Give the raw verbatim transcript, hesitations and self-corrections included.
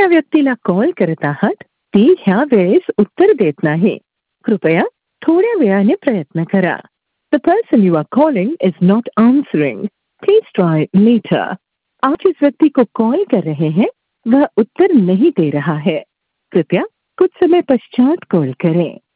ज्या व्यक्तीला कॉल करत आहात ती ह्या वेळेस उत्तर देत नाही. कृपया थोड्या वेळाने प्रयत्न करा. The person you are calling is not answering. Please try later. आप जिस व्यक्ति को कॉल कर रहे हैं वह उत्तर नहीं दे रहा है. कृपया कुछ समय पश्चात कॉल करें.